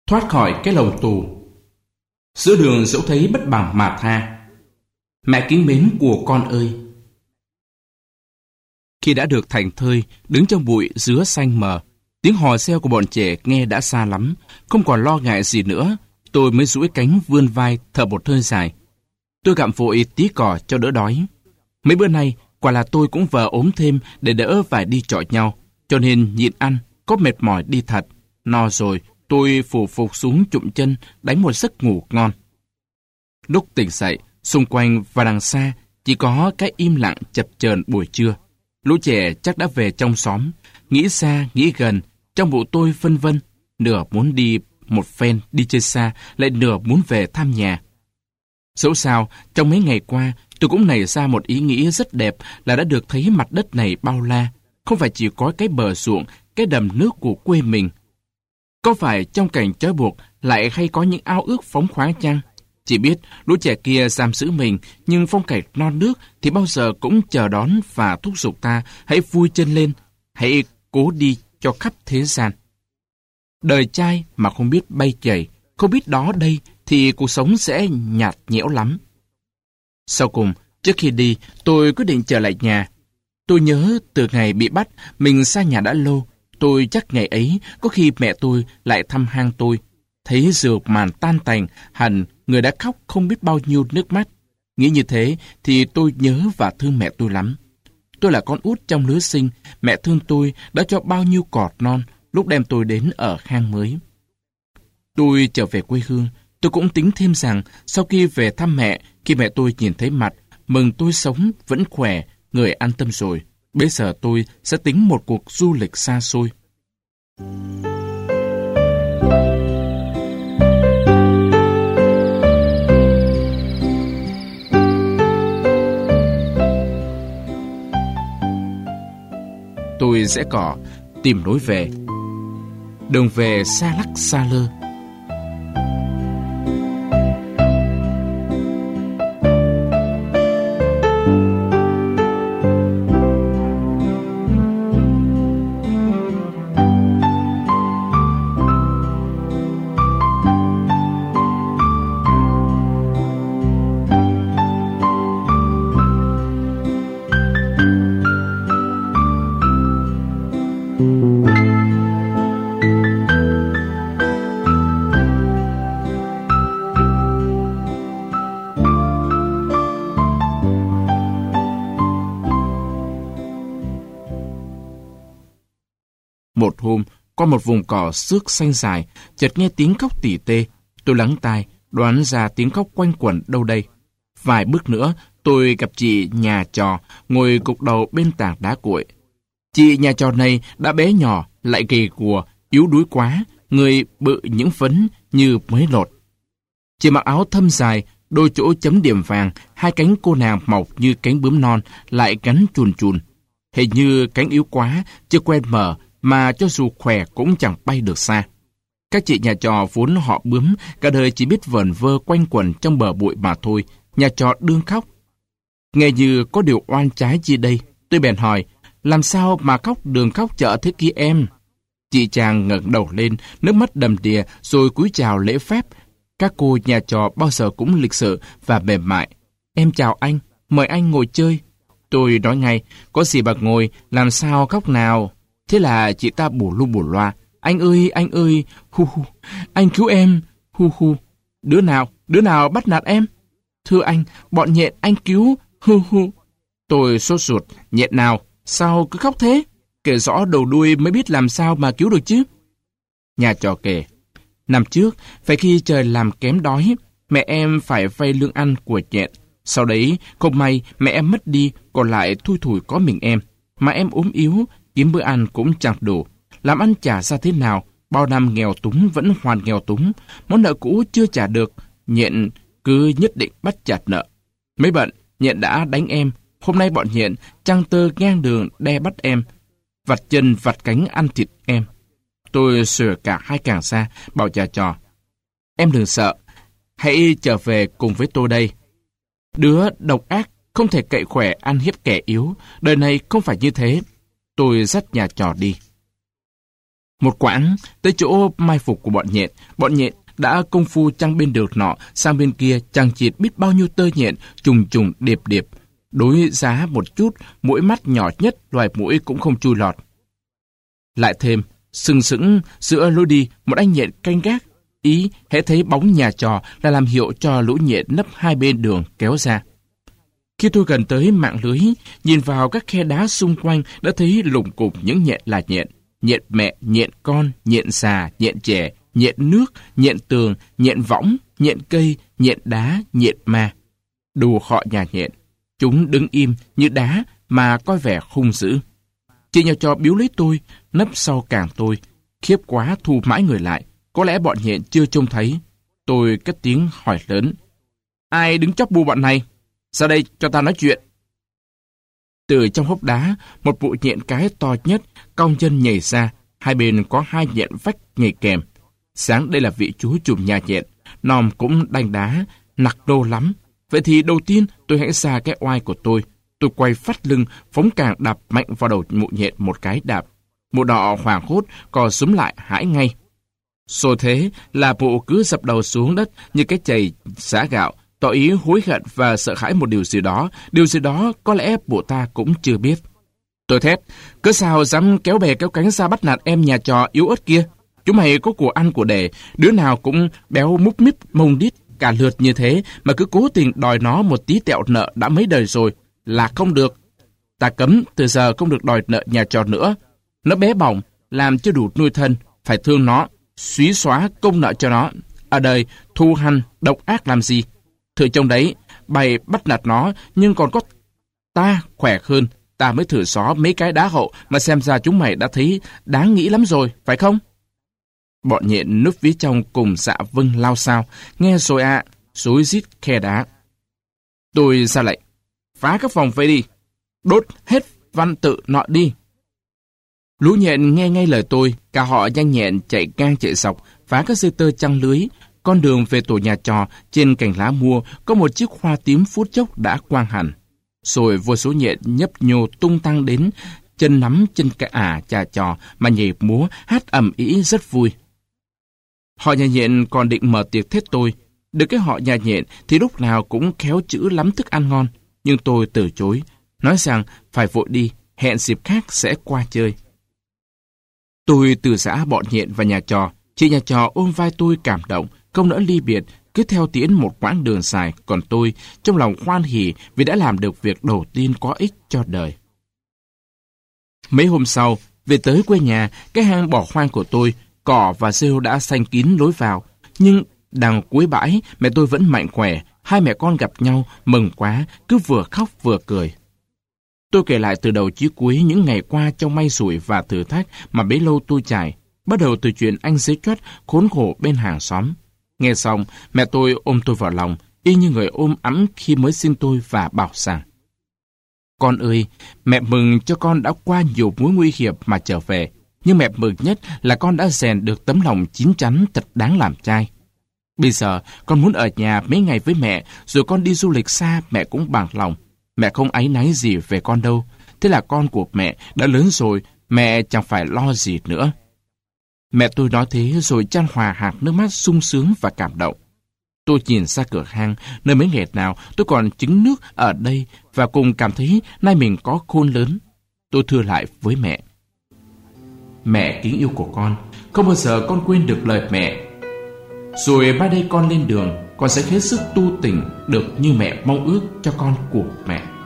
thoát khỏi cái lồng tù. Giữa đường dẫu thấy bất bằng mà tha. Mẹ kính mến của con ơi! Khi đã được thành thơi, đứng trong bụi dứa xanh mờ, tiếng hò reo của bọn trẻ nghe đã xa lắm, không còn lo ngại gì nữa, tôi mới duỗi cánh vươn vai thở một hơi dài. Tôi gặm vội tí cỏ cho đỡ đói. Mấy bữa nay, quả là tôi cũng vờ ốm thêm để đỡ phải đi chọi nhau, cho nên nhịn ăn, có mệt mỏi đi thật. No rồi, tôi phủ phục xuống chụm chân, đánh một giấc ngủ ngon. Lúc tỉnh dậy, xung quanh và đằng xa chỉ có cái im lặng chập chờn buổi trưa. Lũ trẻ chắc đã về trong xóm, nghĩ xa, nghĩ gần, trong bụng tôi phân vân, nửa muốn đi một phen đi chơi xa, lại nửa muốn về thăm nhà. Dẫu sao, trong mấy ngày qua, tôi cũng nảy ra một ý nghĩ rất đẹp là đã được thấy mặt đất này bao la, không phải chỉ có cái bờ ruộng, cái đầm nước của quê mình. Có phải trong cảnh trói buộc lại hay có những ao ước phóng khoáng chăng? Chỉ biết lũ trẻ kia giam giữ mình, nhưng phong cảnh non nước thì bao giờ cũng chờ đón và thúc giục ta hãy vui chân lên, hãy cố đi cho khắp thế gian. Đời trai mà không biết bay chảy, không biết đó đây thì cuộc sống sẽ nhạt nhẽo lắm. Sau cùng, trước khi đi, tôi quyết định trở lại nhà. Tôi nhớ từ ngày bị bắt, mình xa nhà đã lâu. Tôi chắc ngày ấy có khi mẹ tôi lại thăm hang tôi. Thấy rượu màn tan tành, hẳn người đã khóc không biết bao nhiêu nước mắt. Nghĩ như thế thì tôi nhớ và thương mẹ tôi lắm. Tôi là con út trong lứa sinh, mẹ thương tôi đã cho bao nhiêu cọt non lúc đem tôi đến ở hang mới. Tôi trở về quê hương, tôi cũng tính thêm rằng sau khi về thăm mẹ, khi mẹ tôi nhìn thấy mặt, mừng tôi sống vẫn khỏe, người an tâm rồi. Bây giờ tôi sẽ tính một cuộc du lịch xa xôi. Tôi sẽ có tìm lối về. Đường về xa lắc xa lơ. Một hôm, qua một vùng cỏ xước xanh dài, chợt nghe tiếng khóc tỉ tê. Tôi lắng tai, đoán ra tiếng khóc quanh quẩn đâu đây. Vài bước nữa, tôi gặp chị nhà trò ngồi gục đầu bên tảng đá cuội. Chị nhà trò này đã bé nhỏ, lại gầy guộc, yếu đuối quá, người bự những phấn như mới lột. Chị mặc áo thâm dài, đôi chỗ chấm điểm vàng, hai cánh cô nàng mọc như cánh bướm non, lại gắn chùn chùn. Hình như cánh yếu quá, chưa quen mở, mà cho dù khỏe cũng chẳng bay được xa. Các chị nhà trò vốn họ bướm, cả đời chỉ biết vẩn vơ quanh quẩn trong bờ bụi mà thôi, nhà trò đương khóc. Nghe như có điều oan trái chi đây, tôi bèn hỏi, làm sao mà khóc đường khóc chợ thế kia em? Chị chàng ngẩng đầu lên, nước mắt đầm đìa, rồi cúi chào lễ phép. Các cô nhà trò bao giờ cũng lịch sự và mềm mại. Em chào anh, mời anh ngồi chơi. Tôi nói ngay, có gì bà ngồi, làm sao khóc nào? Thế là chị ta bù lu bù loa. Anh ơi, hu hu, anh cứu em, hu hu. Đứa nào bắt nạt em? Thưa anh, bọn nhện anh cứu, hu hu. Tôi sốt ruột, nhện nào, sao cứ khóc thế? Kể rõ đầu đuôi mới biết làm sao mà cứu được chứ. Nhà trò kể, năm trước, phải khi trời làm kém đói, mẹ em phải vay lương ăn của nhện. Sau đấy, không may mẹ em mất đi, còn lại thui thủi có mình em. Mà em ốm yếu, kiếm bữa ăn cũng chẳng đủ. Làm ăn trả ra thế nào, bao năm nghèo túng vẫn hoàn nghèo túng. Món nợ cũ chưa trả được, nhện cứ nhất định bắt chặt nợ. Mấy bận, nhện đã đánh em. Hôm nay bọn nhện trăng tơ ngang đường đe bắt em, vặt chân vặt cánh ăn thịt em. Tôi sửa cả hai càng ra, bảo nhà trò, em đừng sợ, hãy trở về cùng với tôi đây. Đứa độc ác không thể cậy khỏe ăn hiếp kẻ yếu, đời này không phải như thế. Tôi dắt nhà trò đi. Một quãng tới chỗ mai phục của bọn nhện đã công phu chăng bên đường nọ sang bên kia chằng chịt biết bao nhiêu tơ nhện trùng trùng điệp điệp. Đối giá một chút, mũi mắt nhỏ nhất loài mũi cũng không chui lọt. Lại thêm, sừng sững giữa lối đi một anh nhện canh gác, ý hễ thấy bóng nhà trò là làm hiệu cho lũ nhện nấp hai bên đường kéo ra. Khi tôi gần tới mạng lưới, nhìn vào các khe đá xung quanh đã thấy lủng củng những nhện là nhện. Nhện mẹ, nhện con, nhện già, nhện trẻ, nhện nước, nhện tường, nhện võng, nhện cây, nhện đá, nhện ma. Đủ họ nhà nhện. Chúng đứng im như đá mà coi vẻ hung dữ. Chị nhà trò biếu lấy tôi, nấp sau càng tôi. Khiếp quá thu mãi người lại. Có lẽ bọn nhện chưa trông thấy. Tôi cất tiếng hỏi lớn. Ai đứng chóp bu bọn này? Ra đây cho ta nói chuyện. Từ trong hốc đá, một bộ nhện cái to nhất, cong chân nhảy ra. Hai bên có hai nhện vách nhảy kèm. Sáng đây là vị chúa trùm nhà nhện. Nòm cũng đanh đá, nặc đô lắm. Vậy thì đầu tiên tôi hãy xa cái oai của tôi. Tôi quay phát lưng, phóng càng đạp mạnh vào đầu mụ nhện một cái đạp. Mụ nọ hoảng hốt, cò súm lại hãi ngay. Rồi thế là mụ cứ dập đầu xuống đất như cái chày xả gạo, tỏ ý hối hận và sợ hãi một điều gì đó có lẽ bộ ta cũng chưa biết. Tôi thét, cớ sao dám kéo bè kéo cánh ra bắt nạt em nhà trò yếu ớt kia? Chúng mày có của ăn của để, đứa nào cũng béo múp míp mông đít cả lượt như thế mà cứ cố tình đòi nó một tí tẹo nợ đã mấy đời rồi là không được. Ta cấm từ giờ không được đòi nợ nhà trò nữa. Nó bé bỏng, làm chưa đủ nuôi thân, phải thương nó, xúy xóa công nợ cho nó. Ở đời thù hằn độc ác làm gì? Thử trông đấy, bày bắt nạt nó, nhưng còn có ta khỏe hơn, ta mới thử xó mấy cái đá hậu mà xem ra chúng mày đã thấy đáng nghĩ lắm rồi, phải không? Bọn nhện núp phía trong cùng dạ vâng lao sao, nghe rồi ạ, rối rít khe đá. Tôi ra lệnh, phá các phòng vây đi, đốt hết văn tự nọ đi. Lũ nhện nghe ngay lời tôi, cả họ nhanh nhẹn chạy ngang chạy dọc, phá các dây tơ trăng lưới. Con đường về tổ nhà trò, trên cành lá mua có một chiếc hoa tím phút chốc đã quang hẳn. Rồi vô số nhện nhấp nhô tung tăng đến, chân nắm chân cả trà trò mà nhảy múa hát ầm ĩ rất vui. Họ nhà nhện còn định mở tiệc thết tôi. Được cái họ nhà nhện thì lúc nào cũng khéo chữ lắm thức ăn ngon, nhưng tôi từ chối, nói rằng phải vội đi, hẹn dịp khác sẽ qua chơi. Tôi từ giã bọn nhện và nhà trò, chị nhà trò ôm vai tôi cảm động, không nỡ ly biệt, cứ theo tiến một quãng đường dài, còn tôi trong lòng hoan hỉ vì đã làm được việc đầu tiên có ích cho đời. Mấy hôm sau, về tới quê nhà, cái hang bỏ hoang của tôi, cỏ và rêu đã xanh kín lối vào, nhưng đằng cuối bãi, mẹ tôi vẫn mạnh khỏe, hai mẹ con gặp nhau, mừng quá, cứ vừa khóc vừa cười. Tôi kể lại từ đầu chí cuối những ngày qua trong may rủi và thử thách mà bấy lâu tôi trải, bắt đầu từ chuyện anh giấy choắt khốn khổ bên hàng xóm. Nghe xong, mẹ tôi ôm tôi vào lòng, y như người ôm ẵm khi mới sinh tôi và bảo rằng: Con ơi, mẹ mừng cho con đã qua nhiều mối nguy hiểm mà trở về, nhưng mẹ mừng nhất là con đã rèn được tấm lòng chín chắn thật đáng làm trai. Bây giờ, con muốn ở nhà mấy ngày với mẹ, rồi con đi du lịch xa mẹ cũng bằng lòng. Mẹ không áy náy gì về con đâu. Thế là con của mẹ đã lớn rồi, mẹ chẳng phải lo gì nữa. Mẹ tôi nói thế rồi chan hòa hạt nước mắt sung sướng và cảm động. Tôi nhìn ra cửa hang, nơi mấy ngày nào tôi còn trứng nước ở đây và cùng cảm thấy nay mình có khôn lớn. Tôi thưa lại với mẹ: Mẹ kính yêu của con, không bao giờ con quên được lời mẹ. Rồi mai đây con lên đường, con sẽ hết sức tu tỉnh được như mẹ mong ước cho con của mẹ.